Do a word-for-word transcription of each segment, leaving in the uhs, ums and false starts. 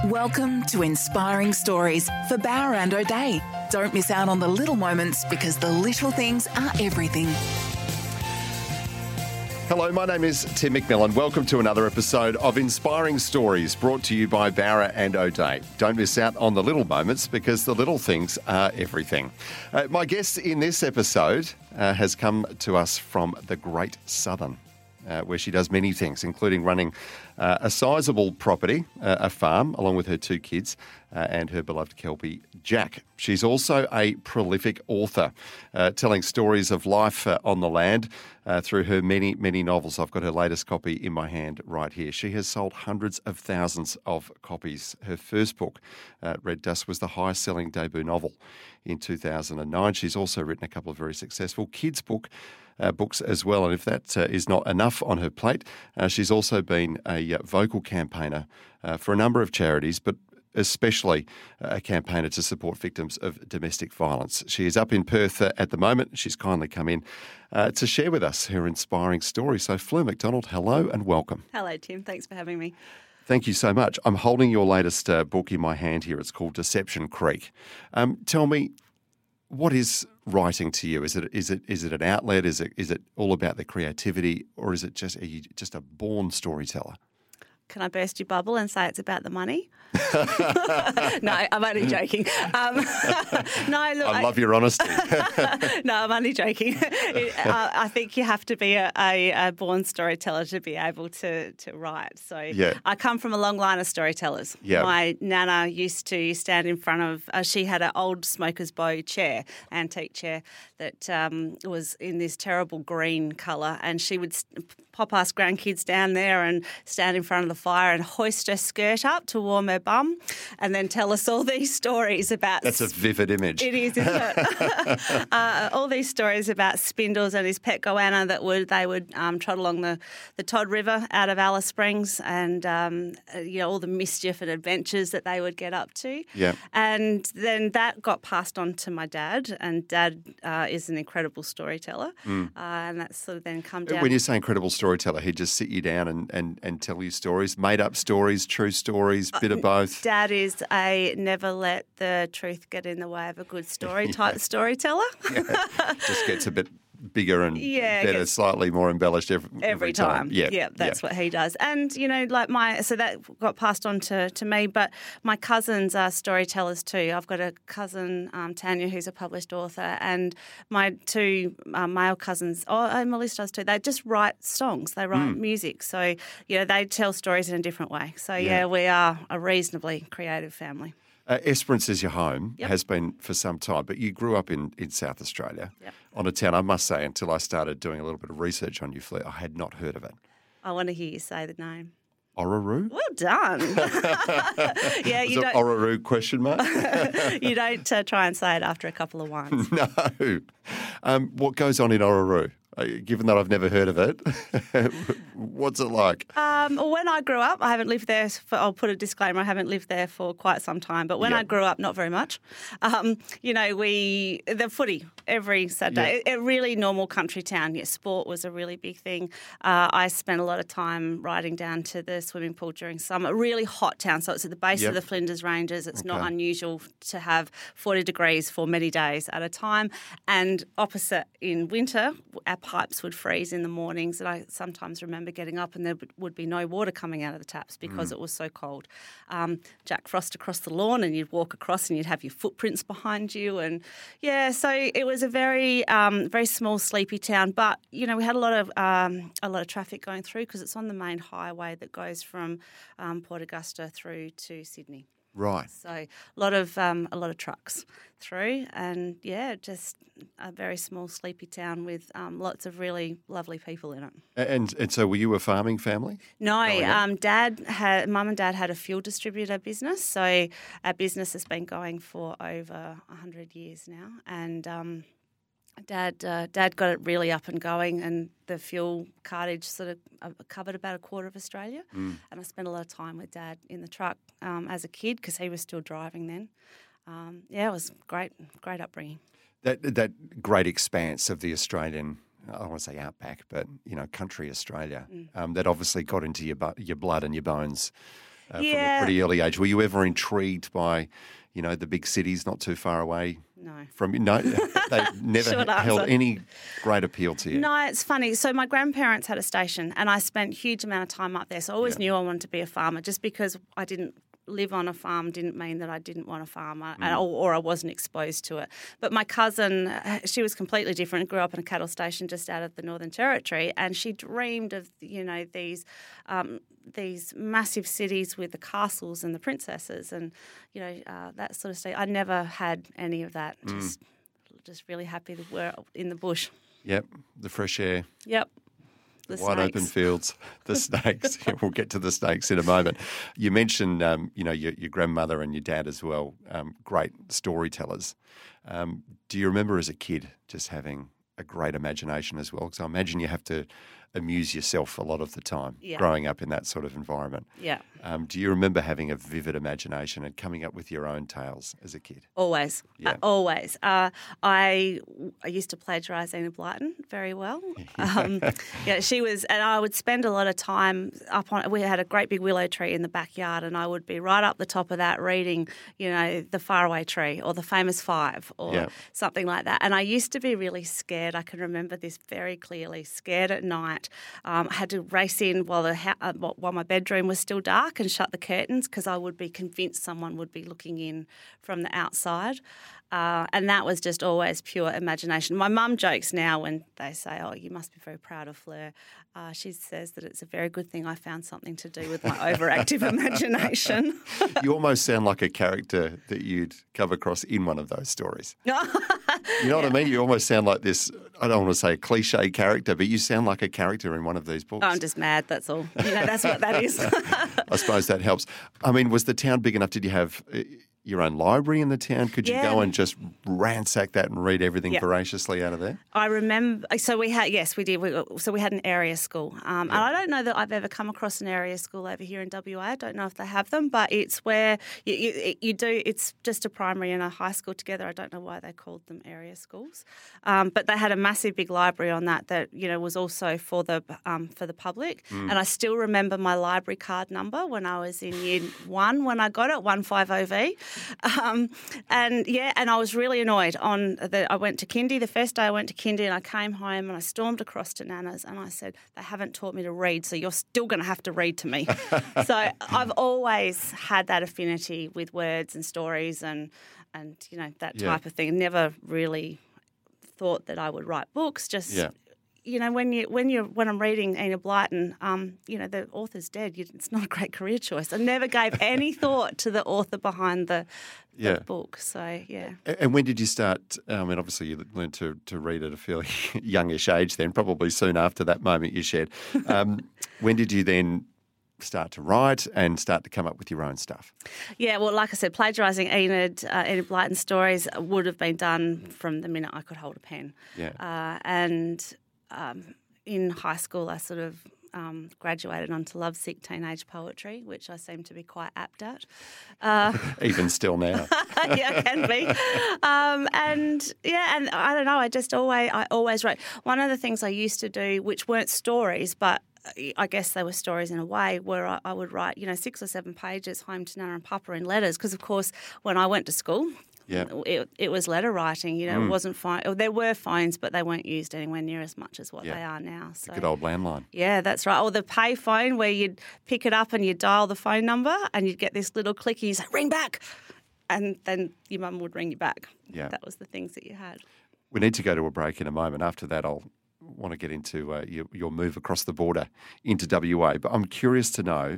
Welcome to Inspiring Stories for Bowra and O'Dea. Don't miss out on the little moments because the little things are everything. Hello, my name is Tim McMillan. Welcome to another episode of Inspiring Stories brought to you by Bowra and O'Dea. Don't miss out on the little moments because the little things are everything. Uh, my guest in this episode uh, has come to us from the Great Southern, uh, where she does many things, including running uh, a sizable property, uh, a farm, along with her two kids uh, and her beloved Kelpie, Jack. She's also a prolific author, uh, telling stories of life uh, on the land uh, through her many, many novels. I've got her latest copy in my hand right here. She has sold hundreds of thousands of copies. Her first book, uh, Red Dust, was the highest-selling debut novel in two thousand nine. She's also written a couple of very successful kids' book uh, books as well. And if that uh, is not enough on her plate, uh, she's also been a uh, vocal campaigner uh, for a number of charities, but especially a campaigner to support victims of domestic violence. She is up in Perth uh, at the moment. She's kindly come in uh, to share with us her inspiring story. So Fleur McDonald, hello and welcome. Hello, Tim. Thanks for having me. Thank you so much. I'm holding your latest uh, book in my hand here. It's called Deception Creek. Um, tell me, what is writing to you? Is it is it is it an outlet? Is it is it all about the creativity, or is it just are you just a born storyteller? Can I burst your bubble and say it's about the money? No, I'm only joking. Um, no, look, I love I, your honesty. No, I'm only joking. It, uh, I think you have to be a, a, a born storyteller to be able to, to write. So yeah. I come from a long line of storytellers. Yeah. My nana used to stand in front of, uh, she had an old smoker's bow chair, antique chair, that um, was in this terrible green colour, and she would st- pop us grandkids down there and stand in front of the fire and hoist her skirt up to warm her bum and then tell us all these stories about... That's a vivid image. It is, isn't it? uh, all these stories about Spindles and his pet goanna that would they would um, trot along the, the Todd River out of Alice Springs, and um, you know, all the mischief and adventures that they would get up to. Yeah. And then that got passed on to my dad, and Dad uh, is an incredible storyteller, mm. uh, and that's sort of then come down... When you say incredible storyteller, he'd just sit you down and, and, and tell you stories, made-up stories, true stories, bit of both? Dad is a never let the truth get in the way of a good story type storyteller. Yeah. Just gets a bit bigger and yeah, better, gets, slightly more embellished every, every, every time. time. Yeah, yeah that's yeah. what he does. And, you know, like my, so that got passed on to, to me, but my cousins are storytellers too. I've got a cousin, um, Tanya, who's a published author, and my two uh, male cousins, oh, and Melissa does too, they just write songs, they write mm. music. So, you know, they tell stories in a different way. So, yeah, yeah we are a reasonably creative family. Uh, Esperance is your home, yep. has been for some time, but you grew up in, in South Australia yep. on a town, I must say, until I started doing a little bit of research on you, Fleur, I had not heard of it. I want to hear you say the name. Orroroo? Well done. Yeah, Was you it don't. Orroroo question mark? You don't uh, try and say it after a couple of wines. No. Um, what goes on in Orroroo? Uh, given that I've never heard of it, what's it like? Um, when I grew up, I haven't lived there, for, I'll put a disclaimer, I haven't lived there for quite some time, but when yep. I grew up, not very much. Um, you know, we, the footy every Saturday, yep. a, a really normal country town. Yes, sport was a really big thing. Uh, I spent a lot of time riding down to the swimming pool during summer. A really hot town, so it's at the base yep. of the Flinders Ranges. It's okay. not unusual to have forty degrees for many days at a time. And opposite in winter, our pipes would freeze in the mornings, and I sometimes remember getting up and there would be no water coming out of the taps because mm. it was so cold. Um, Jack Frost across the lawn, and you'd walk across and you'd have your footprints behind you, and yeah, so it was a very, um, very small, sleepy town. But you know, we had a lot of um, a lot of traffic going through because it's on the main highway that goes from um, Port Augusta through to Sydney. Right. So a lot of um, a lot of trucks through, and yeah, just a very small, sleepy town with um, lots of really lovely people in it. And and so, were you a farming family? No, um, Dad had, Mum and Dad had a fuel distributor business. So our business has been going for over a hundred years now, and um, Dad, uh, Dad got it really up and going, and the fuel cartage sort of uh, covered about a quarter of Australia. Mm. And I spent a lot of time with Dad in the truck um, as a kid because he was still driving then. Um, yeah, it was great, great upbringing. That that great expanse of the Australian, I don't want to say outback, but you know, country Australia, mm. um, that obviously got into your bu- your blood and your bones uh, from Yeah. a pretty early age. Were you ever intrigued by, you know, the big cities not too far away No. from you? No, they never Short held answer. any great appeal to you. No, it's funny. So my grandparents had a station and I spent a huge amount of time up there. So I always Yeah. knew I wanted to be a farmer. Just because I didn't live on a farm didn't mean that I didn't want a farm I- Mm. or, or I wasn't exposed to it. But my cousin, she was completely different, grew up in a cattle station just out of the Northern Territory, and she dreamed of, you know, these um, these massive cities with the castles and the princesses and, you know, uh, that sort of stuff. I never had any of that. Mm. Just, just really happy that we're in the bush. Yep, the fresh air. Yep. The Wide snakes. open fields, the snakes. Yeah, we'll get to the snakes in a moment. You mentioned, um, you know, your, your grandmother and your dad as well, um, great storytellers. Um, do you remember as a kid just having a great imagination as well? Because I imagine you have to amuse yourself a lot of the time Yeah. growing up in that sort of environment. Yeah, Um, do you remember having a vivid imagination and coming up with your own tales as a kid? always, Yeah. uh, always. Uh, I I used to plagiarise Enid Blyton very well. Um, yeah, she was, and I would spend a lot of time up on. We had a great big willow tree in the backyard, and I would be right up the top of that reading, you know, the Faraway Tree or the Famous Five or Yeah. something like that. And I used to be really scared. I can remember this very clearly. Scared at night. Um, I had to race in while the ha- uh, while my bedroom was still dark and shut the curtains because I would be convinced someone would be looking in from the outside. Uh, and that was just always pure imagination. My mum jokes now when they say, "Oh, you must be very proud of Fleur." Uh, she says that it's a very good thing I found something to do with my overactive imagination. You almost sound like a character that you'd come across in one of those stories. You know what I mean? You almost sound like this, I don't want to say a cliche character, but you sound like a character in one of these books. I'm just mad, that's all. You know, that's what that is. I suppose that helps. I mean, was the town big enough? Did you have uh, your own library in the town? Could you Yeah. go and just ransack that and read everything Yeah. voraciously out of there? I remember, so we had, yes, we did. We, so we had an area school. Um, And I don't know that I've ever come across an area school over here in W A. I don't know if they have them, but it's where you, you, you do, it's just a primary and a high school together. I don't know why they called them area schools. Um, but they had a massive big library on that that, you know, was also for the um, for the public. And I still remember my library card number when I was in year one when I got it, one five O V. Um, and yeah, and I was really annoyed on the, I went to kindy, the first day I went to kindy and I came home and I stormed across to Nana's and I said, they haven't taught me to read, so you're still going to have to read to me. So I've always had that affinity with words and stories and, and you know, that Yeah. type of thing. Never really thought that I would write books, just... Yeah. You know, when you when you when I'm reading Enid Blyton, um, you know the author's dead. You, it's not a great career choice. I never gave any thought to the author behind the, the Yeah. book. So yeah, A- And when did you start? I mean, obviously you learned to, to read at a fairly youngish age then, probably soon after that moment you shared. Um, when did you then start to write and start to come up with your own stuff? yeah. Well, like I said, plagiarising Enid uh, Enid Blyton stories would have been done from the minute I could hold a pen. Yeah. Uh, and um, in high school, I sort of um, graduated onto lovesick teenage poetry, which I seem to be quite apt at. Uh, Even still now. yeah, can be. Um, and yeah, and I don't know. I just always, I always wrote. One of the things I used to do, which weren't stories, but I guess they were stories in a way, where I, I would write, you know, six or seven pages home to Nana and Papa in letters, because of course, when I went to school. Yeah. It, it was letter writing, you know, Mm. it wasn't phone. There were phones, but they weren't used anywhere near as much as what Yeah. they are now. So. Good old landline. Yeah, that's right. Or the pay phone where you'd pick it up and you'd dial the phone number and you'd get this little click and you'd say, ring back. And then your mum would ring you back. Yeah. That was the things that you had. We need to go to a break in a moment. After that, I'll want to get into uh, your, your move across the border into W A. But I'm curious to know,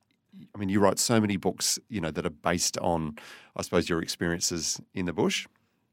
I mean, you write so many books, you know, that are based on, I suppose, your experiences in the bush.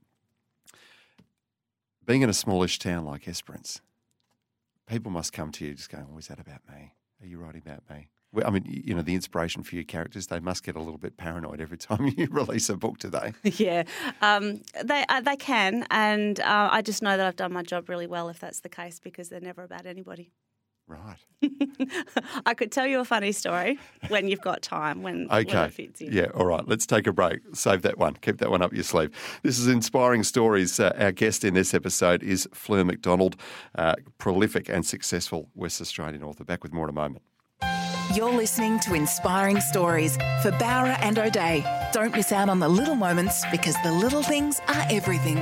Being in a smallish town like Esperance, people must come to you just going, oh, is that about me? Are you writing about me? Well, I mean, you know, the inspiration for your characters, they must get a little bit paranoid every time you release a book today. Yeah, um, they uh, they can. And uh, I just know that I've done my job really well if that's the case, because they're never about anybody. Right. I could tell you a funny story when you've got time, when, when Okay. it fits in. Yeah, all right. Let's take a break. Save that one. Keep that one up your sleeve. This is Inspiring Stories. Uh, our guest in this episode is Fleur McDonald, uh, prolific and successful West Australian author. Back with more in a moment. You're listening to Inspiring Stories for Bowra and O'Dea. Don't miss out on the little moments because the little things are everything.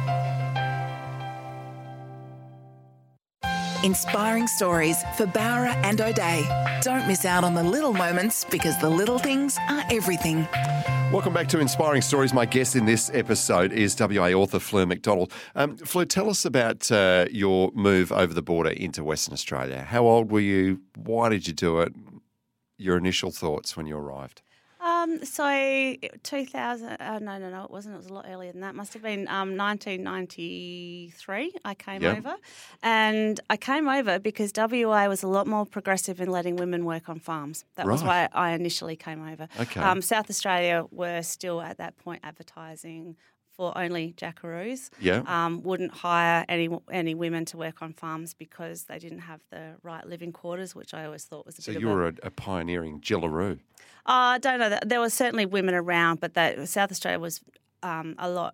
Inspiring Stories for Bowra and O'Dea. Don't miss out on the little moments because the little things are everything. Welcome back to Inspiring Stories. My guest in this episode is W A author Fleur McDonald. Um, Fleur, tell us about uh, your move over the border into Western Australia. How old were you? Why did you do it? Your initial thoughts when you arrived? Um, so two thousand, uh, no, no, no, it wasn't. It was a lot earlier than that. Must have been um, nineteen ninety-three I came Yep. over. And I came over because W A was a lot more progressive in letting women work on farms. That was Right. why I initially came over. Okay. Um, South Australia were still at that point advertising for only jackaroos. Yeah. Um, wouldn't hire any any women to work on farms because they didn't have the right living quarters, which I always thought was a So bit you of a... were a, a pioneering Jillaroo. Uh, I don't know. There were certainly women around, but that South Australia was um, a lot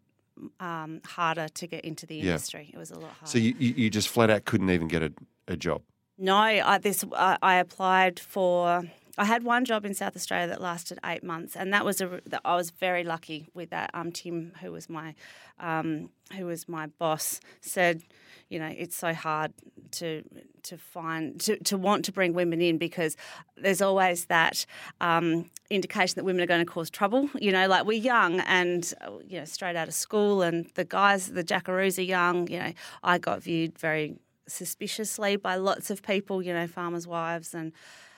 um, harder to get into the Yeah. industry. It was a lot harder. So you, you you just flat out couldn't even get a, a job? No, I, this I, I applied for. I had one job in South Australia that lasted eight months, and that was a. that I was very lucky with that. Um, Tim, who was my, um, who was my boss, said, you know, it's so hard to to find to, to want to bring women in because there's always that um, indication that women are going to cause trouble. You know, like we're young and uh, you know straight out of school, and the guys, the jackaroos are young. You know, I got viewed very suspiciously by lots of people. You know, farmers' wives and.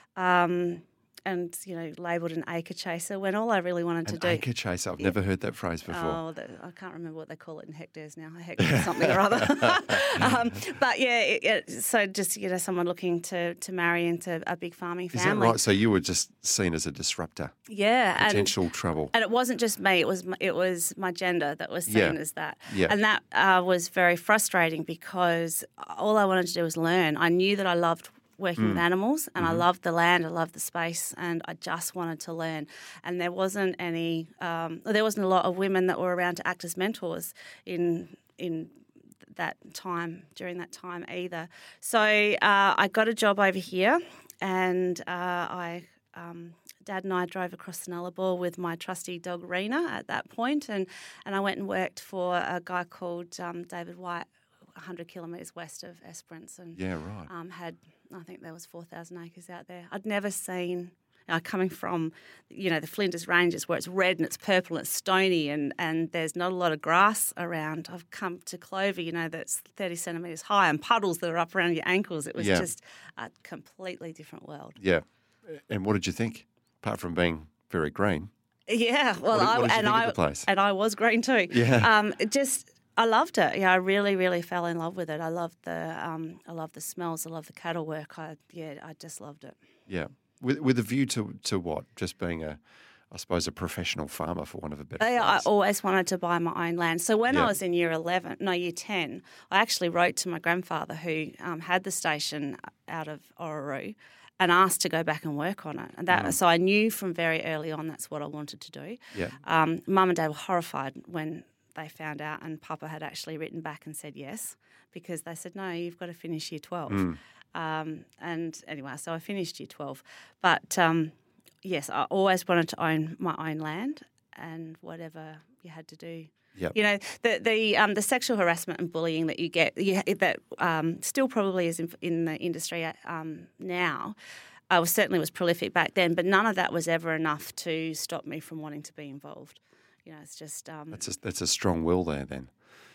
Um, and, you know, labelled an acre chaser when all I really wanted An to do... acre chaser. I've never heard that phrase before. Oh, the, I can't remember what they call it in hectares now. A hectare something or other. um, but, yeah, it, it, so just, you know, someone looking to, to marry into a big farming family. Is that right? So you were just seen as a disruptor, Yeah. potential and, trouble. And it wasn't just me. It was my, it was my gender that was seen Yeah. as that. Yeah. And that uh, was very frustrating because all I wanted to do was learn. I knew that I loved working Mm. with animals and Mm-hmm. I loved the land, I loved the space, and I just wanted to learn. And there wasn't any, um, there wasn't a lot of women that were around to act as mentors in in that time, during that time either. So uh, I got a job over here and uh, I... Um, Dad and I drove across the Nullarbor with my trusty dog Rena at that point, and, and I went and worked for a guy called um, David White, one hundred kilometres west of Esperance, and Yeah, right. um, had, I think there was four thousand acres out there. I'd never seen, you know, coming from, you know, the Flinders Ranges where it's red and it's purple and it's stony and, and there's not a lot of grass around. I've come to clover, you know, that's thirty centimetres high and puddles that are up around your ankles. It was Yeah. just a completely different world. Yeah. And what did you think, apart from being very green? Yeah, well, What did- I what did you and think of I the place? and I was green too. Yeah. um, it just I loved it. Yeah, I really, really fell in love with it. I loved the um, I loved the smells. I loved the cattle work. I yeah, I just loved it. Yeah. With with a view to to what? Just being a, I suppose, a professional farmer, for want of a better Yeah, I phrase. always wanted to buy my own land. So when Yeah. I was in year eleven, no, year ten, I actually wrote to my grandfather who um, had the station out of Orroroo and asked to go back and work on it. And that, so I knew from very early on that's what I wanted to do. Yeah. Um, Mum and Dad were horrified when they found out, and Papa had actually written back and said yes, because they said, no, you've got to finish year twelve. Mm. Um, and anyway, so I finished year twelve. But um, yes, I always wanted to own my own land, and whatever you had to do. Yep. You know, the the um, the sexual harassment and bullying that you get, you, that um, still probably is in, in the industry um, now, I was certainly was prolific back then, but none of that was ever enough to stop me from wanting to be involved. You know, it's just... Um, That's a, that's a strong will there then.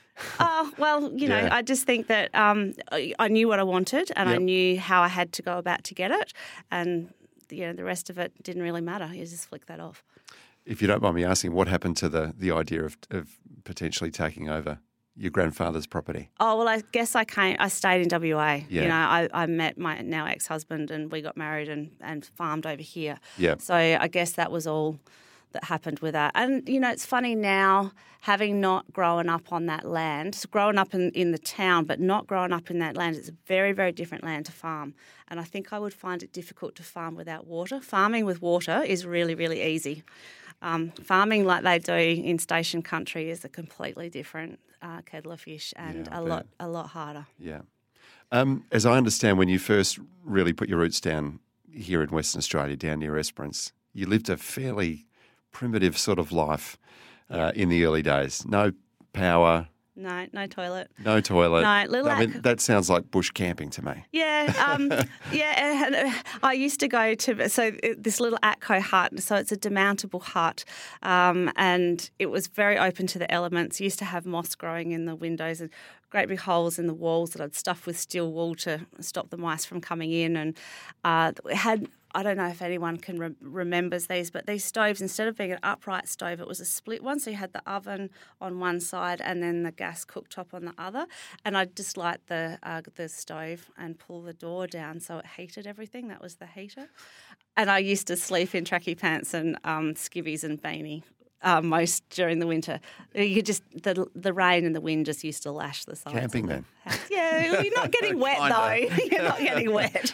Oh, well, you know, Yeah. I just think that um, I, I knew what I wanted and I Yep. knew how I had to go about to get it, and, you know, the rest of it didn't really matter. You just flick that off. If you don't mind me asking, what happened to the, the idea of, of potentially taking over your grandfather's property? Oh, well, I guess I came, I stayed in W A. Yeah. You know, I, I met my now ex-husband and we got married and, and farmed over here. Yeah. So I guess that was all that happened with that. And, you know, it's funny now, having not grown up on that land, so growing up in, in the town but not growing up in that land, it's a very, very different land to farm. And I think I would find it difficult to farm without water. Farming with water is really, really easy. Um, farming like they do in station country is a completely different uh, kettle of fish and Yeah, I a bet. lot, a lot harder. Yeah. Um, as I understand, when you first really put your roots down here in Western Australia, down near Esperance, you lived a fairly primitive sort of life uh, in the early days. No power. No, no toilet. No toilet. No, little I mean, Ac- that sounds like bush camping to me. Yeah, um, yeah. And uh, I used to go to so this little Atco hut. So it's a demountable hut, um, and it was very open to the elements. Used to have moss growing in the windows and great big holes in the walls that I'd stuff with steel wool to stop the mice from coming in, and uh, it had. I don't know if anyone can re- remembers these, but these stoves, instead of being an upright stove, it was a split one. So you had the oven on one side and then the gas cooktop on the other. And I'd just light the uh, the stove and pull the door down so it heated everything. That was the heater. And I used to sleep in tracky pants and um, skivvies and beanie. Uh, most during the winter, you just the the rain and the wind just used to lash the sides. Camping of the then? house. Yeah, you're not getting wet though. You're not getting wet.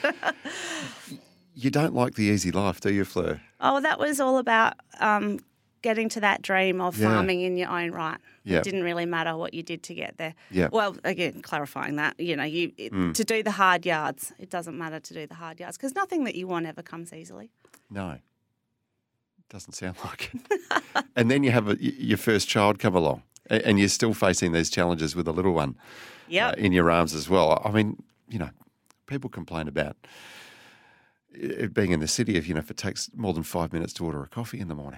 You don't like the easy life, do you, Fleur? Oh, that was all about um, getting to that dream of Yeah. farming in your own right. Yeah. It didn't really matter what you did to get there. Yeah. Well, again, clarifying that, you know, you it, to do the hard yards, it doesn't matter to do the hard yards because nothing that you want ever comes easily. No. Doesn't sound like it. And then you have a, y- your first child come along a- and you're still facing these challenges with a little one Yep. uh, in your arms as well. I mean, you know, people complain about it being in the city if, you know, if it takes more than five minutes to order a coffee in the morning.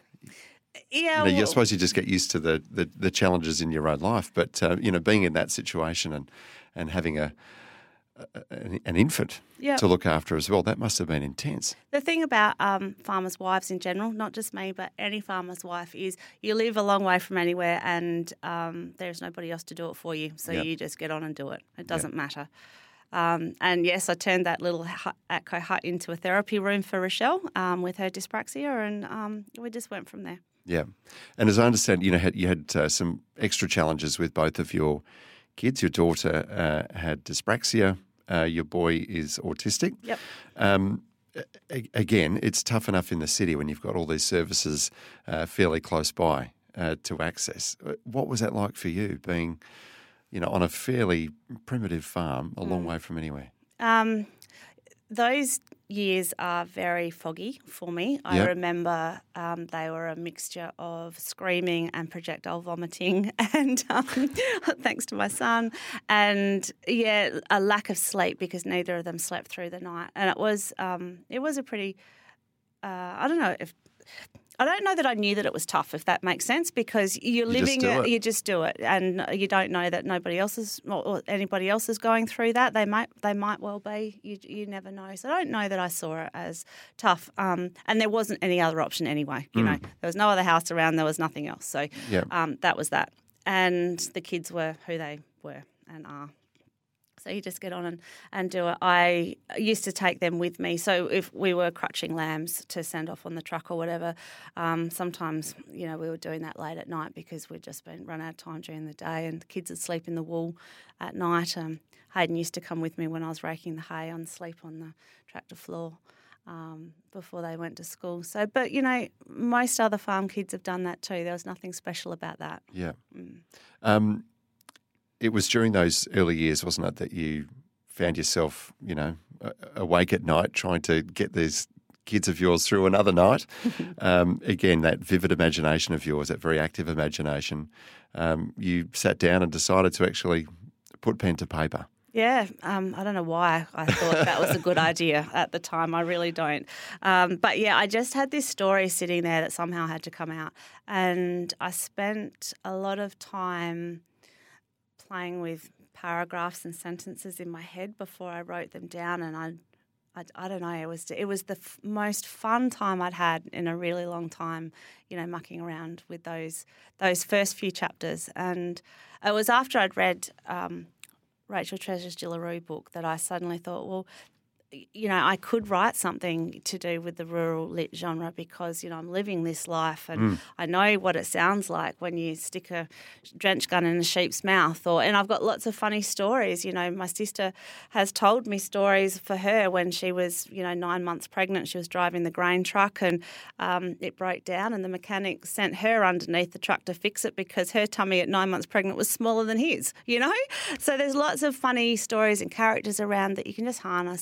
Yeah, You know, I well, suppose you just get used to the, the, the challenges in your own life. But, uh, you know, being in that situation and, and having a, a an, an infant Yep. to look after as well, that must have been intense. The thing about um, farmers' wives in general, not just me, but any farmer's wife, is you live a long way from anywhere and um, there's nobody else to do it for you. So Yep. you just get on and do it. It doesn't matter. Um, and yes, I turned that little hut, Atco hut into a therapy room for Rochelle um, with her dyspraxia, and um, we just went from there. Yeah. And as I understand, you know, had, you had uh, some extra challenges with both of your kids. Your daughter uh, had dyspraxia. Uh, your boy is autistic. Yep. Um, a- again, it's tough enough in the city when you've got all these services uh, fairly close by uh, to access. What was that like for you, being, you know, on a fairly primitive farm a long way from anywhere? Um, those years are very foggy for me. I Yep. remember um, they were a mixture of screaming and projectile vomiting, and um, thanks to my son, and yeah, a lack of sleep because neither of them slept through the night, and it was um, it was a pretty uh, I don't know if. I don't know that I knew that it was tough, if that makes sense, because you're You just living do it, it. you just do it, and you don't know that nobody else is or or anybody else is going through that. They might, they might well be. You, you never know. So I don't know that I saw it as tough. Um, and there wasn't any other option anyway. You know, there was no other house around. There was nothing else. So Yeah. um, that was that. And the kids were who they were and are. So you just get on and, and do it. I used to take them with me. So if we were crutching lambs to send off on the truck or whatever, um, sometimes, you know, we were doing that late at night because we'd just been run out of time during the day and the kids would sleep in the wool at night. Um, Hayden used to come with me when I was raking the hay and sleep on the tractor floor um, before they went to school. So, but, you know, most other farm kids have done that too. There was nothing special about that. Yeah. Um, it was during those early years, wasn't it, that you found yourself, you know, a- awake at night trying to get these kids of yours through another night. um, again, that vivid imagination of yours, that very active imagination. Um, you sat down and decided to actually put pen to paper. Yeah, um, I don't know why I thought that was a good idea at the time. I really don't. Um, but yeah, I just had this story sitting there that somehow had to come out. And I spent a lot of time playing with paragraphs and sentences in my head before I wrote them down. And I, I, I don't know, it was it was the f- most fun time I'd had in a really long time, you know, mucking around with those those first few chapters. And it was after I'd read Um, Rachel Treasure's Jillaroo book that I suddenly thought, well, you know, I could write something to do with the rural lit genre because, you know, I'm living this life and Mm. I know what it sounds like when you stick a drench gun in a sheep's mouth. Or and I've got lots of funny stories. You know, my sister has told me stories for her when she was, you know, nine months pregnant. She was driving the grain truck and um, it broke down and the mechanic sent her underneath the truck to fix it because her tummy at nine months pregnant was smaller than his, you know? So there's lots of funny stories and characters around that you can just harness and pull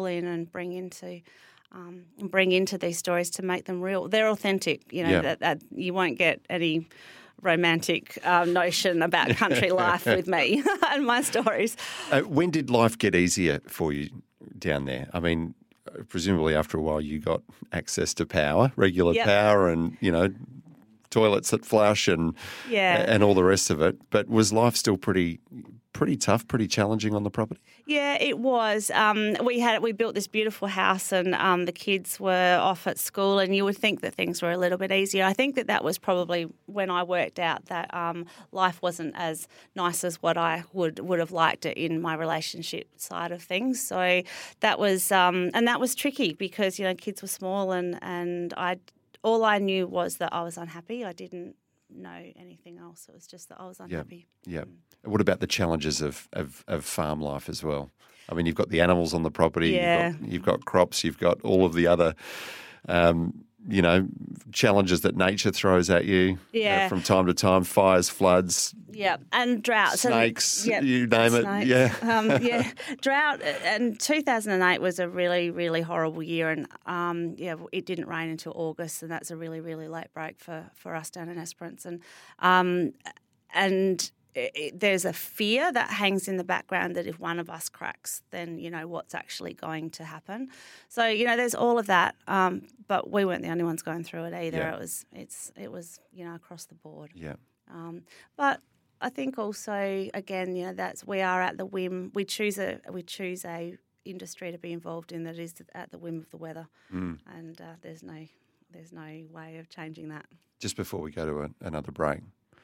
pull in and bring into um, bring into these stories to make them real. They're authentic. You know, Yeah. that, that you won't get any romantic um, notion about country life with me and my stories. Uh, when did life get easier for you down there? I mean, presumably after a while you got access to power, regular Yep. power, and you know, toilets that flush and Yeah. and all the rest of it. But was life still pretty pretty tough, pretty challenging on the property? Yeah, it was. Um, we had we built this beautiful house, and um, the kids were off at school, and you would think that things were a little bit easier. I think that that was probably when I worked out that um, life wasn't as nice as what I would would have liked it in my relationship side of things. So that was um, and that was tricky because you know kids were small, and and I all I knew was that I was unhappy. I didn't know anything else. It was just that I was unhappy. Yeah. What about the challenges of, of, of farm life as well? I mean, you've got the animals on the property, Yeah. you've, got, you've got crops, you've got all of the other, um, you know, challenges that nature throws at you uh, Yeah. from time to time, fires, floods, Yeah, and drought. So- snakes, Yep, you name it. snakes. Yeah. um, yeah, drought. And two thousand eight was a really, really horrible year, and um, yeah, it didn't rain until August, and that's a really, really late break for, for us down in Esperance, and um, and. It, it, there's a fear that hangs in the background that if one of us cracks, then you know what's actually going to happen. So you know, there's all of that, um, but we weren't the only ones going through it either. Yeah. It was, it's, it was, you know, across the board. Yeah. Um, but I think also, again, you know, that's we are at the whim. We choose a we choose a industry to be involved in that is at the whim of the weather, Mm. and uh, there's no there's no way of changing that. Just before we go to a, another break,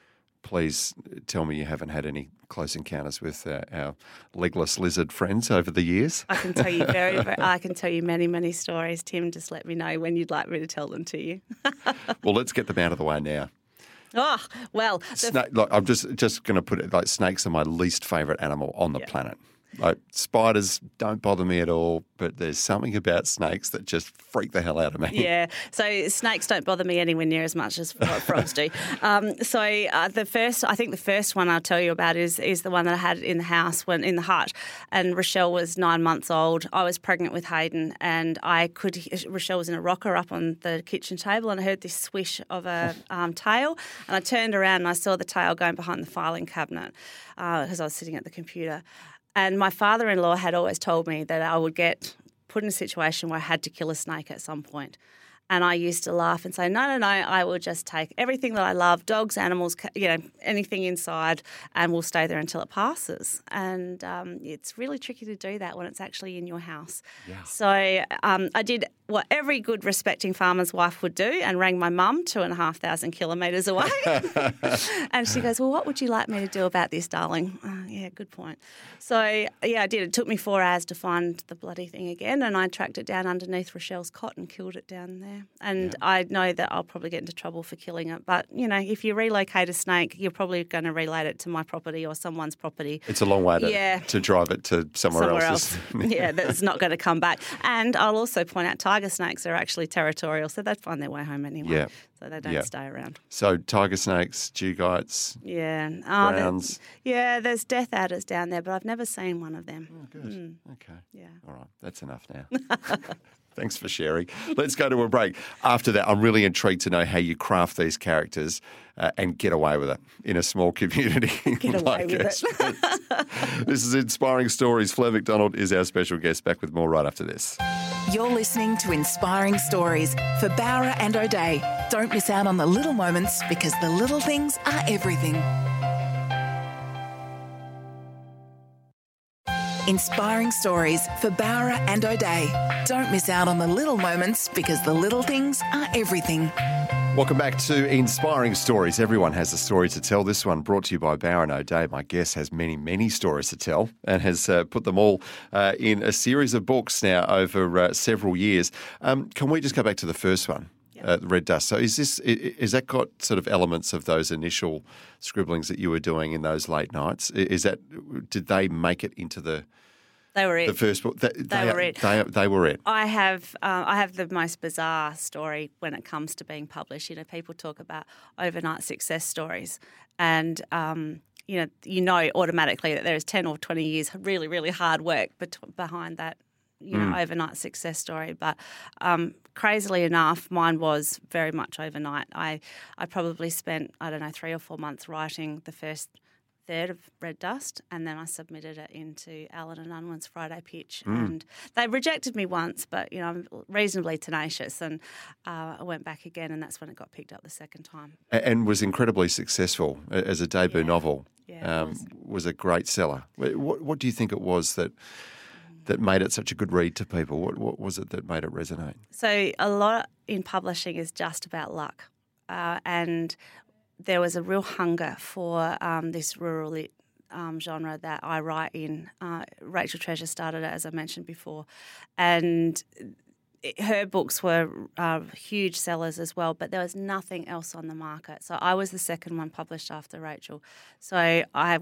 please tell me you haven't had any close encounters with uh, our legless lizard friends over the years. I can tell you very, very I can tell you many, many stories. Tim, just let me know when you'd like me to tell them to you. Well, let's get them out of the way now. Oh well, the, Snake, like, I'm just just going to put it like snakes are my least favourite animal on the Yeah. planet. Like spiders don't bother me at all, but there's something about snakes that just freak the hell out of me. yeah, so snakes don't bother me anywhere near as much as frogs do. Um, so uh, the first, I think the first one I'll tell you about is is the one that I had in the house when in the hut, and Rochelle was nine months old. I was pregnant with Hayden, and I could. Rochelle was in a rocker up on the kitchen table, and I heard this swish of a um, tail, and I turned around and I saw the tail going behind the filing cabinet because uh, I was sitting at the computer. And my father-in-law had always told me that I would get put in a situation where I had to kill a snake at some point. And I used to laugh and say, no, no, no, I will just take everything that I love, dogs, animals, you know, anything inside, and we'll stay there until it passes. And um, it's really tricky to do that when it's actually in your house. Yeah. So um, I did what every good respecting farmer's wife would do and rang my mum two and a half thousand kilometres away. And she goes, well, what would you like me to do about this, darling? Oh, yeah, good point. So, yeah, I did. It took me four hours to find the bloody thing again, and I tracked it down underneath Rochelle's cot and killed it down there. And yeah. I know that I'll probably get into trouble for killing it. But, you know, if you relocate a snake, you're probably going to relate it to my property or someone's property. It's a long way to, yeah. to drive it to somewhere, somewhere else. else. Yeah, that's not going to come back. And I'll also point out tiger snakes are actually territorial, so they'd find their way home anyway. Yeah. So they don't yeah. stay around. So tiger snakes, dugites, yeah. Oh, browns. Yeah, there's death adders down there, but I've never seen one of them. Oh, good. Mm. Okay. Yeah. All right. That's enough now. Thanks for sharing. Let's go to a break. After that, I'm really intrigued to know how you craft these characters uh, and get away with it in a small community. Get away like with it. This is Inspiring Stories. Fleur McDonald is our special guest. Back with more right after this. You're listening to Inspiring Stories for Bowra and O'Dea. Don't miss out on the little moments because the little things are everything. Inspiring Stories for Bowra and O'Dea. Don't miss out on the little moments because the little things are everything. Welcome back to Inspiring Stories. Everyone has a story to tell. This one brought to you by Bowra and O'Dea. My guest has many, many stories to tell and has uh, put them all uh, in a series of books now over uh, several years. Um, can we just go back to the first one? Uh, Red Dust. So is this is that got sort of elements of those initial scribblings that you were doing in those late nights? Is that did they make it into the They were it. the first book? They, They they were it. They, they were it. I have uh, I have the most bizarre story when it comes to being published. You know, people talk about overnight success stories, and um, you know, you know automatically that there is ten or twenty years really, really hard work bet- behind that you know, Mm. overnight success story. But um, crazily enough, mine was very much overnight. I, I probably spent, I don't know, three or four months writing the first third of Red Dust, and then I submitted it into Allen and Unwin's Friday pitch. Mm. And they rejected me once, but, you know, I'm reasonably tenacious, and uh, I went back again, and that's when it got picked up the second time. A- And was incredibly successful as a debut Yeah. novel. Yeah, it um, was. was a great seller. What, what do you think it was that that made it such a good read to people? What, what was it that made it resonate? So a lot in publishing is just about luck, uh, and there was a real hunger for um, this rural lit um, genre that I write in. Uh, Rachel Treasure started it, as I mentioned before, and it, her books were uh, huge sellers as well, but there was nothing else on the market. So I was the second one published after Rachel. So I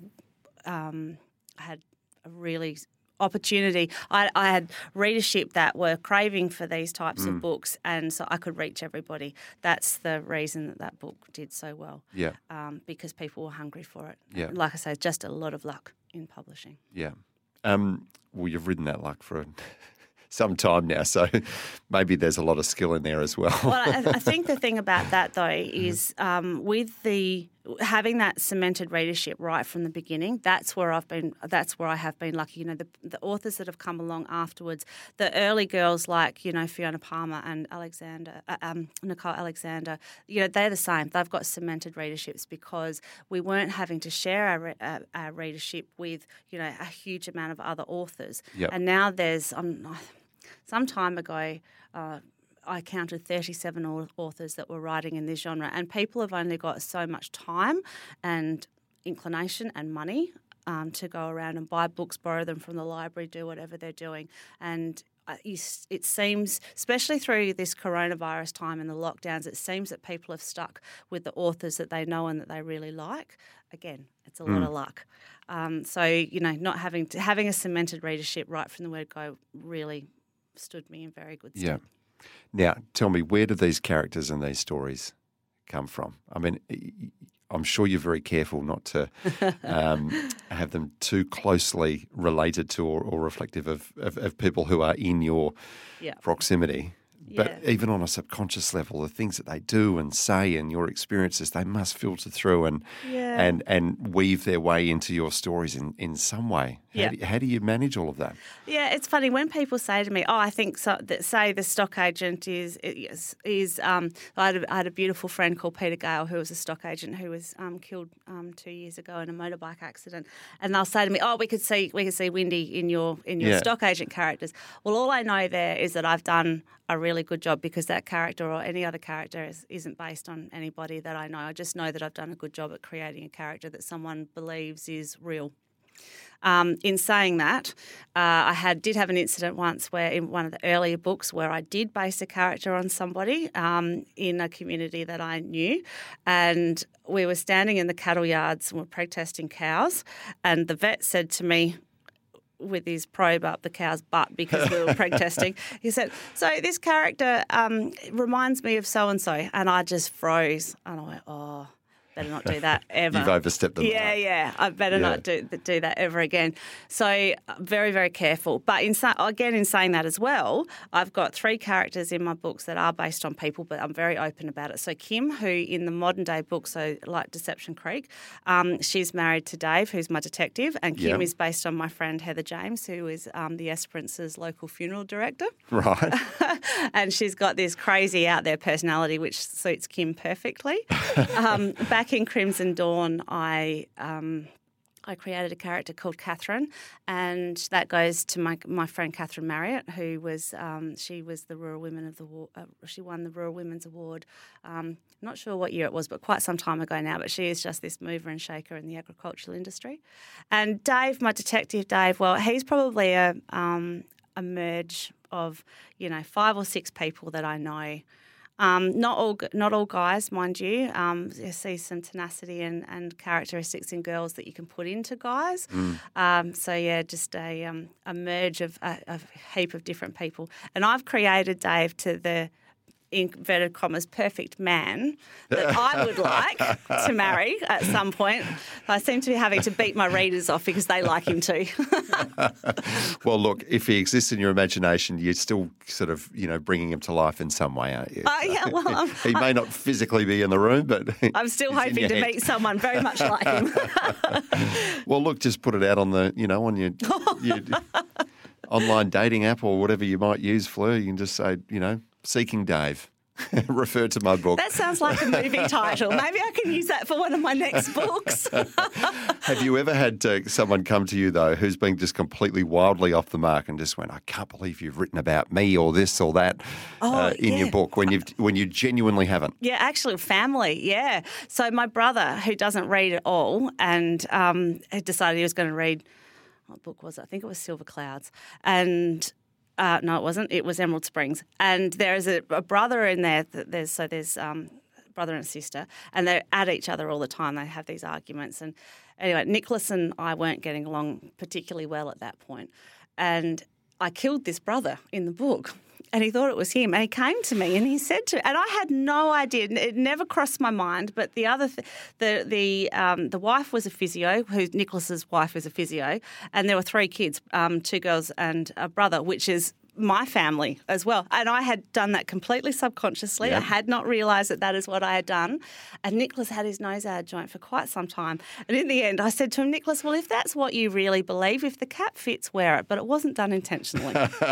um, had a really opportunity. I, I had readership that were craving for these types Mm. of books, and so I could reach everybody. That's the reason that that book did so well. Yeah, Um, because people were hungry for it. Yeah. Like I say, just a lot of luck in publishing. yeah. Um, well, you've ridden that luck for some time now, so maybe there's a lot of skill in there as well. Well, I, I think the thing about that though is um, with the having that cemented readership right from the beginning. That's where I've been. That's where I have been lucky. You know, the, the authors that have come along afterwards, the early girls like you know Fiona Palmer and Alexander, uh, um, Nicole Alexander. You know, they're the same. They've got cemented readerships because we weren't having to share our, re- uh, our readership with you know a huge amount of other authors. Yep. And now there's um, some time ago. Uh, I counted thirty-seven au- authors that were writing in this genre, and people have only got so much time and inclination and money um, to go around and buy books, borrow them from the library, do whatever they're doing. And uh, you s- it seems, especially through this coronavirus time and the lockdowns, it seems that people have stuck with the authors that they know and that they really like. Again, it's a lot of luck. Um, so, you know, not having to, having a cemented readership right from the word go really stood me in very good stead. Yeah. Now, tell me, where do these characters and these stories come from? I mean, I'm sure you're very careful not to um, have them too closely related to or, or reflective of, of, of people who are in your Yeah. proximity. But Yeah. even on a subconscious level, the things that they do and say and your experiences, they must filter through and Yeah. and, and weave their way into your stories in, in some way. How, Yeah. do, how do you manage all of that? Yeah, it's funny when people say to me, "Oh, I think so." That say the stock agent is is is. Um, I, had a, I had a beautiful friend called Peter Gale who was a stock agent who was um, killed um, two years ago in a motorbike accident, and they'll say to me, "Oh, we could see we could see Windy in your in your Yeah. stock agent characters." Well, all I know there is that I've done a really good job because that character or any other character is, isn't based on anybody that I know. I just know that I've done a good job at creating a character that someone believes is real. Um, in saying that, uh, I had did have an incident once where in one of the earlier books where I did base a character on somebody um, in a community that I knew, and we were standing in the cattle yards and we're preg testing cows, and the vet said to me, with his probe up the cow's butt because we were preg testing. He said, "So this character um, reminds me of so and so," and I just froze, and I went, "Oh, better not do that ever." You've overstepped the Yeah, mark. yeah. I better Yeah. not do do that ever again. So uh, very, very careful. But in sa- again, in saying that as well, I've got three characters in my books that are based on people, but I'm very open about it. So Kim, who in the modern day book, so like Deception Creek, um, she's married to Dave, who's my detective, and Kim Yeah. is based on my friend Heather James, who is um, the Esperance's local funeral director. Right. And she's got this crazy out there personality which suits Kim perfectly. um, back in Crimson Dawn, I um, I created a character called Catherine, and that goes to my my friend Catherine Marriott, who was um, she was the Rural Women of the War. Uh, she won the Rural Women's Award. Um, not sure what year it was, but quite some time ago now. But she is just this mover and shaker in the agricultural industry. And Dave, my detective Dave, well, he's probably a um, a merge of you know five or six people that I know. Um, not all, not all guys, mind you. Um, you see some tenacity and, and characteristics in girls that you can put into guys. Mm. Um, so yeah, just a um, a merge of a, a heap of different people. And I've created Dave to the inverted commas, perfect man that I would like to marry at some point. I seem to be having to beat my readers off because they like him too. Well, look, if he exists in your imagination, you're still sort of, you know, bringing him to life in some way, aren't you? Oh, yeah, well, I'm, he may not physically be in the room, but I'm still he's in hoping your to head. meet someone very much like him. Well, look, just put it out on the, you know, on your, your online dating app or whatever you might use, Fleur. You can just say, you know, Seeking Dave. Refer to my book. That sounds like a movie title. Maybe I can use that for one of my next books. Have you ever had uh, someone come to you, though, who's been just completely wildly off the mark and just went, I can't believe you've written about me or this or that Oh, uh, in yeah. your book when, you've, when you genuinely haven't? Yeah, actually, family, yeah. So my brother, who doesn't read at all, and um, had decided he was going to read, what book was it? I think it was Silver Clouds. And uh, no, it wasn't. It was Emerald Springs. And there is a, a brother in there. That there's So there's um, brother and sister, and they're at each other all the time. They have these arguments. And anyway, Nicholas and I weren't getting along particularly well at that point. And I killed this brother in the book. And he thought it was him. And he came to me and he said to, and I had no idea. It never crossed my mind. But the other, th- the the um, the wife was a physio, who Nicholas's wife is a physio, and there were three kids, um, two girls and a brother, which is my family as well. And I had done that completely subconsciously. Yep. I had not realised that that is what I had done. And Nicholas had his nose out of joint for quite some time. And in the end, I said to him, Nicholas, well, if that's what you really believe, if the cap fits, wear it. But it wasn't done intentionally.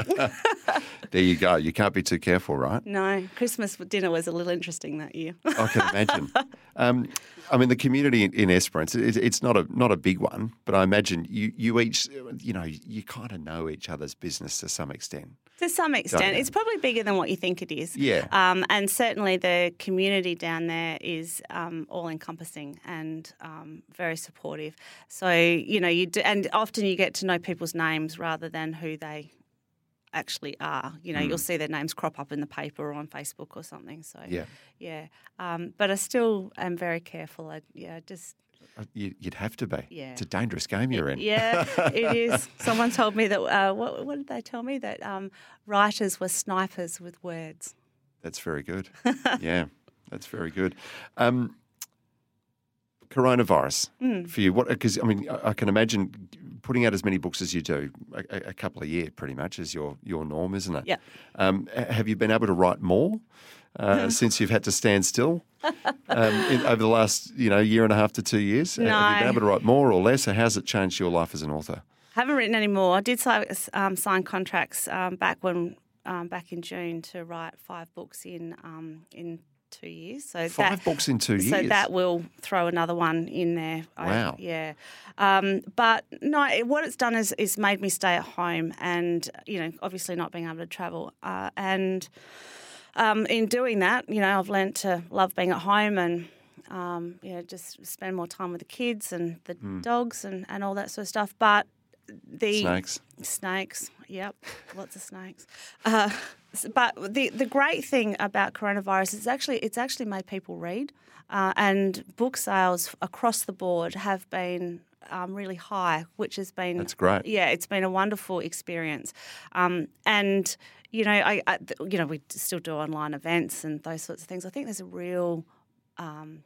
There you go. You can't be too careful, right? No, Christmas dinner was a little interesting that year. I can imagine. Um, I mean, the community in, in Esperance, it, it's not a not a big one, but I imagine you, you each, you know, you kind of know each other's business to some extent. To some extent. you? It's probably bigger than what you think it is. Yeah. Um, and certainly the community down there is um, all-encompassing and um, very supportive. So, you know, you do, and often you get to know people's names rather than who they actually are. You know, Mm. you'll see their names crop up in the paper or on Facebook or something. So, Yeah. yeah. Um, but I still am very careful. I, yeah, just... You, you'd have to be. Yeah. It's a dangerous game you're in. Yeah, it is. Someone told me that, uh, what, what did they tell me? That um, writers were snipers with words. That's very good. Yeah, that's very good. Um, coronavirus Mm. for you, what? Because I mean, I, I can imagine putting out as many books as you do, a, a a couple a year, pretty much, is your your norm, isn't it? Yeah. Um, h- have you been able to write more uh, since you've had to stand still um, in, over the last, you know, year and a half to two years? Uh, Have you been No. able to write more or less, or how's it changed your life as an author? Haven't written any more. I did si- um, sign contracts um, back when um, back in June to write five books in um, in two years. So Five that, books in two So years. that will throw another one in there. I- Wow. yeah. Um, but no, it, what it's done is, is made me stay at home and, you know, obviously not being able to travel. Uh, and um, in doing that, you know, I've learnt to love being at home and, um, you know, just spend more time with the kids and the dogs and, and all that sort of stuff. But the Snakes. Snakes, yep, lots of snakes. Uh, s- but the the great thing about coronavirus is actually it's actually made people read, uh, and book sales across the board have been um, really high, which has been That's great. Yeah, it's been a wonderful experience, um, and you know, I, I you know we still do online events and those sorts of things. I think there's a real um,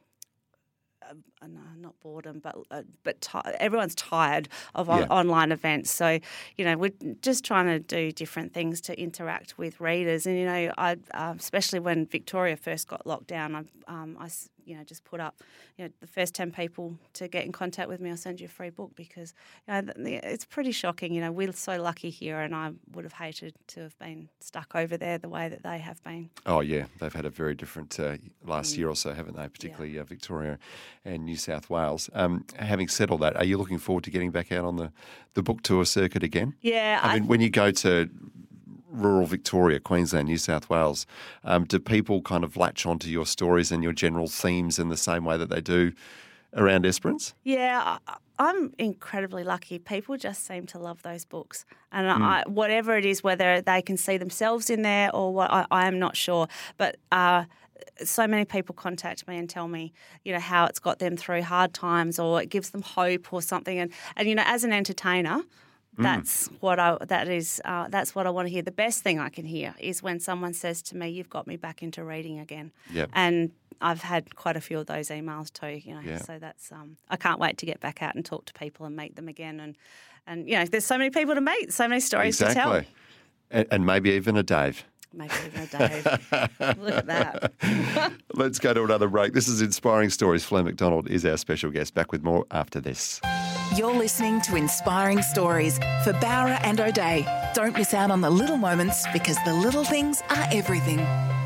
uh, no, not boredom, but uh, but ti everyone's tired of on- Yeah. online events. So, you know, we're just trying to do different things to interact with readers. And, you know, I uh, especially when Victoria first got locked down, I, um, I s- you know, just put up, you know, the first ten people to get in contact with me, I'll send you a free book because, you know, th- the- it's pretty shocking. You know, we're so lucky here and I would have hated to have been stuck over there the way that they have been. Oh, yeah. They've had a very different uh, last Mm. year or so, haven't they? Particularly uh, Victoria and New South Wales. Um, having said all that, are you looking forward to getting back out on the, the book tour circuit again? Yeah. I mean, when you go to rural Victoria, Queensland, New South Wales, um, do people kind of latch onto your stories and your general themes in the same way that they do around Esperance? Yeah, I- I'm incredibly lucky. People just seem to love those books. And Hmm. I, whatever it is, whether they can see themselves in there or what, I, I am not sure. But uh, so many people contact me and tell me, you know, how it's got them through hard times or it gives them hope or something. And, and you know, as an entertainer, That's what I. That is. Uh, that's what I want to hear. The best thing I can hear is when someone says to me, "You've got me back into reading again." Yep. And I've had quite a few of those emails too. You know, Yeah. so that's. Um, I can't wait to get back out and talk to people and meet them again. And and you know, there's so many people to meet, so many stories Exactly. to tell. And, and maybe even a Dave. Maybe even a Dave. Look at that. Let's go to another break. This is Inspiring Stories. Fleur McDonald is our special guest. Back with more after this. You're listening to Inspiring Stories for Bowra and O'Dea. Don't miss out on the little moments because the little things are everything.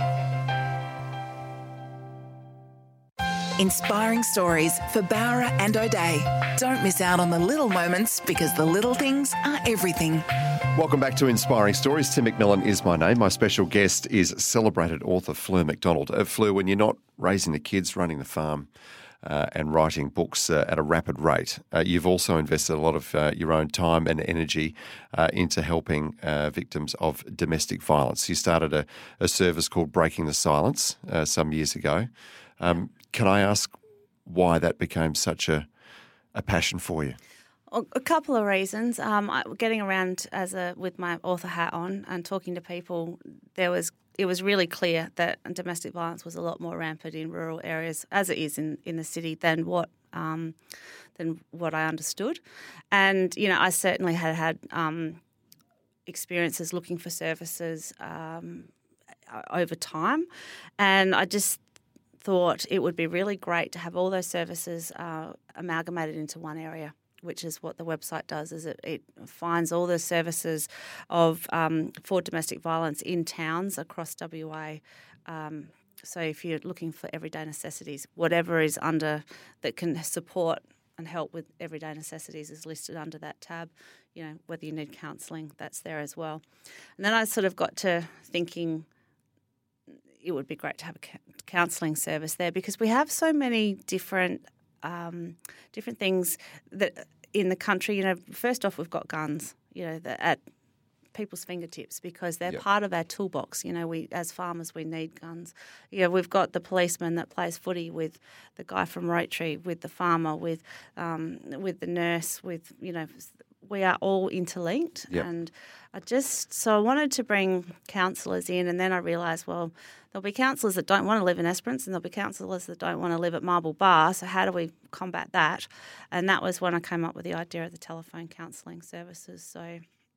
Inspiring Stories for Bowra and O'Dea. Don't miss out on the little moments because the little things are everything. Welcome back to Inspiring Stories. Tim McMillan is my name. My special guest is celebrated author Fleur McDonald. Uh, Fleur, when you're not raising the kids, running the farm uh, and writing books uh, at a rapid rate, uh, you've also invested a lot of uh, your own time and energy uh, into helping uh, victims of domestic violence. You started a, a service called Breaking the Silence uh, some years ago. Um, can I ask why that became such a, a passion for you? A couple of reasons. Um, I, getting around as a with my author hat on and talking to people, there was it was really clear that domestic violence was a lot more rampant in rural areas, as it is in, in the city, than what um, than what I understood. And you know, I certainly had had um, experiences looking for services um, over time, and I just thought it would be really great to have all those services uh, amalgamated into one area, which is what the website does, is it, it finds all the services of um, for domestic violence in towns across W A. Um, so if you're looking for everyday necessities, whatever is under that can support and help with everyday necessities is listed under that tab. You know, whether you need counselling, that's there as well. And then I sort of got to thinking it would be great to have a counselling service there because we have so many different um, different things that in the country. You know, first off, we've got guns. You know, that at people's fingertips because they're Yep. part of our toolbox. You know, we as farmers we need guns. You know, we've got the policeman that plays footy with the guy from Rotary, with the farmer, with um, with the nurse, with you know. We are all interlinked, Yep. and I just so I wanted to bring counsellors in, and then I realised, well, there'll be counsellors that don't want to live in Esperance, and there'll be counsellors that don't want to live at Marble Bar. So how do we combat that? And that was when I came up with the idea of the telephone counselling services. So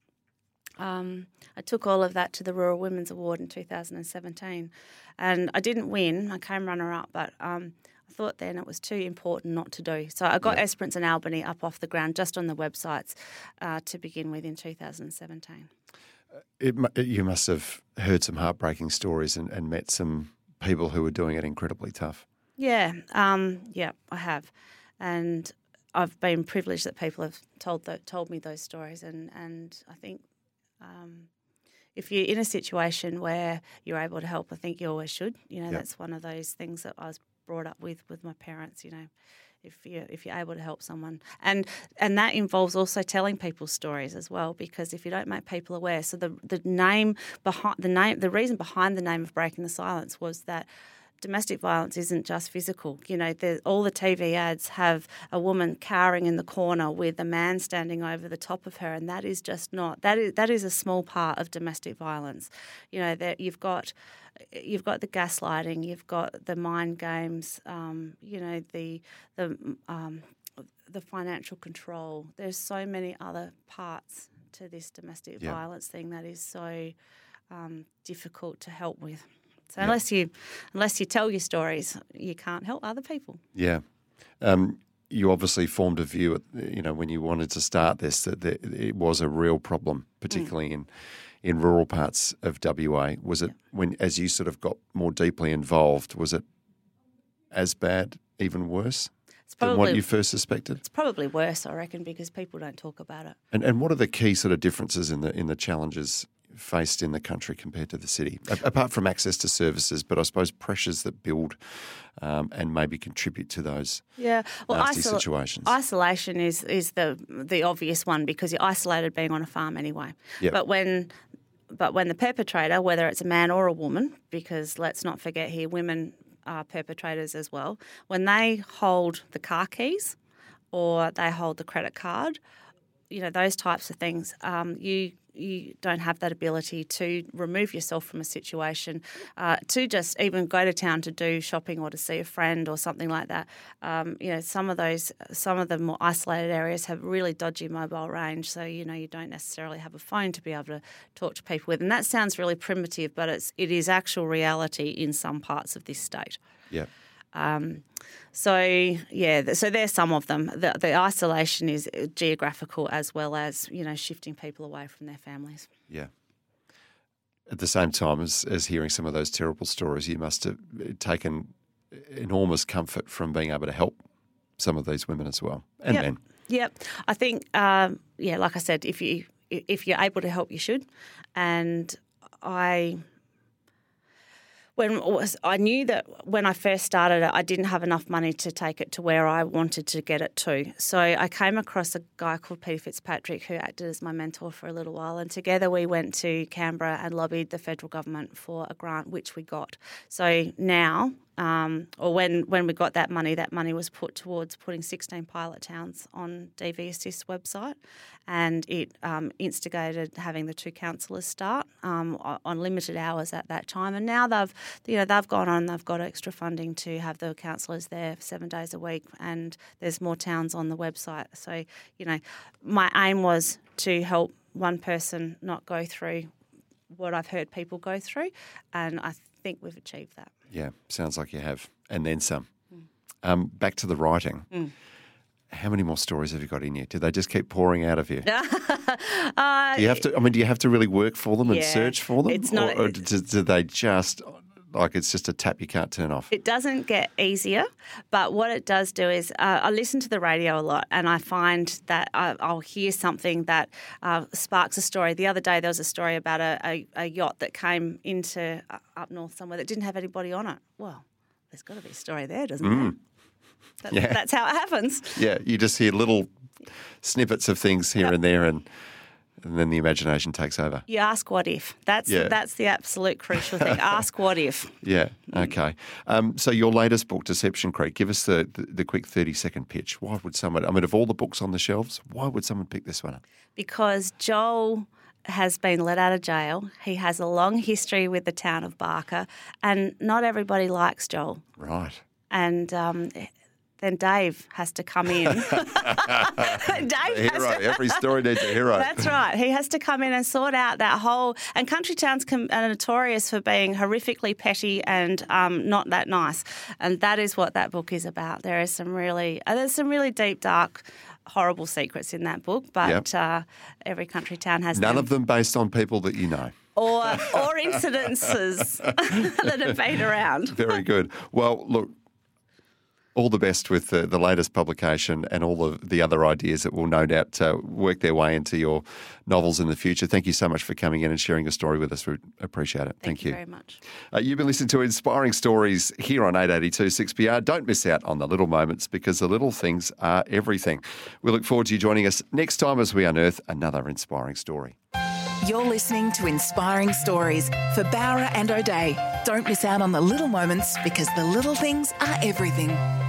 um, I took all of that to the Rural Women's Award in two thousand seventeen, and I didn't win. I came runner-up, but um, I thought then it was too important not to do. So I got Yeah. Esperance and Albany up off the ground just on the websites uh, to begin with in two thousand seventeen. It, mu- you must have heard some heartbreaking stories and, and met some people who were doing it incredibly tough. Yeah, um, yeah, I have, and I've been privileged that people have told the, told me those stories, and and I think um, if you're in a situation where you're able to help, I think you always should. You know, Yep. that's one of those things that I was brought up with with my parents. You know, if you if you're able to help someone, and and that involves also telling people stories as well, because if you don't make people aware, so the the name behind the name the reason behind the name of Breaking the Silence was that domestic violence isn't just physical. You know, the, all the T V ads have a woman cowering in the corner with a man standing over the top of her, and that is just not that is that is a small part of domestic violence. You know, that you've got you've got the gaslighting, you've got the mind games, um, you know, the the um, the financial control. There's so many other parts to this domestic Yeah. violence thing that is so um, difficult to help with. So Yeah. unless you unless you tell your stories, you can't help other people. Yeah. Um, you obviously formed a view, at, you know, when you wanted to start this, that there, it was a real problem, particularly in, in rural parts of W A. Was it when, as you sort of got more deeply involved, was it as bad, even worse It's than what probably you first suspected? it's probably worse, I reckon, because people don't talk about it. And and what are the key sort of differences in the in the challenges faced in the country compared to the city, A- apart from access to services, but I suppose pressures that build um, and maybe contribute to those Yeah, well, nasty isola- situations? isolation is is the the obvious one because you're isolated being on a farm anyway. Yep. But when but when the perpetrator, whether it's a man or a woman, because let's not forget here, women are perpetrators as well, when they hold the car keys or they hold the credit card, you know, those types of things, um, you you don't have that ability to remove yourself from a situation, uh, to just even go to town to do shopping or to see a friend or something like that. Um, you know, some of those, some of the more isolated areas have really dodgy mobile range, so, you know, you don't necessarily have a phone to be able to talk to people with. And that sounds really primitive, but it's, it is actual reality in some parts of this state. Yeah. Um, so, yeah, so there's some of them. The, the isolation is geographical as well as, you know, shifting people away from their families. Yeah. At the same time as, as hearing some of those terrible stories, you must have taken enormous comfort from being able to help some of these women as well, and yep. men. Yep. I think, um, yeah, like I said, if, you, if you're able to help, you should. And I... When I knew that when I first started it, I didn't have enough money to take it to where I wanted to get it to. So I came across a guy called Peter Fitzpatrick who acted as my mentor for a little while, and together we went to Canberra and lobbied the federal government for a grant, which we got. So now, um, or when, when we got that money, that money was put towards putting sixteen pilot towns on D V Assist's website, and it um, instigated having the two counsellors start um, on limited hours at that time. And now they've, you know, they've gone on, they've got extra funding to have the counsellors there seven days a week, and there's more towns on the website. So, you know, my aim was to help one person not go through what I've heard people go through, and I think we've achieved that. Yeah, sounds like you have, and then some. Mm. Um, back to the writing. Mm. How many more stories have you got in you? Do they just keep pouring out of you? uh, do you have to? I mean, do you have to really work for them and yeah, search for them, it's not, or, or do, do they just like it's just a tap you can't turn off? It doesn't get easier, but what it does do is uh, I listen to the radio a lot, and I find that I, I'll hear something that uh, sparks a story. The other day there was a story about a, a, a yacht that came into uh, up north somewhere that didn't have anybody on it. Well, there's got to be a story there, doesn't mm. there? That, yeah. That's how it happens. Yeah, you just hear little snippets of things here yep. and there, and and then the imagination takes over. You ask what if. That's yeah. that's the absolute crucial thing. Ask what if. Yeah, okay. Um, so your latest book, Deception Creek, give us the, the, the quick thirty-second pitch. Why would someone, I mean, of all the books on the shelves, why would someone pick this one up? Because Joel has been let out of jail. He has a long history with the town of Barker, and not everybody likes Joel. Right. And um, then Dave has to come in. Dave a hero. Has to, Every story needs a hero. That's right. He has to come in and sort out that whole... And country towns are notorious for being horrifically petty and um, not that nice. And that is what that book is about. There is some really... Uh, there's some really deep, dark, horrible secrets in that book, but yep. uh, every country town has None them. of them based on people that you know. Or, or incidences that have been around. Very good. Well, look... All the best with the, the latest publication and all of the other ideas that will no doubt uh, work their way into your novels in the future. Thank you so much for coming in and sharing a story with us. We appreciate it. Thank, Thank you. you very much. Uh, you've been listening to Inspiring Stories here on eight eighty-two six B R. Don't miss out on the little moments, because the little things are everything. We look forward to you joining us next time as we unearth another inspiring story. You're listening to Inspiring Stories for Bowra and O'Dea. Don't miss out on the little moments, because the little things are everything.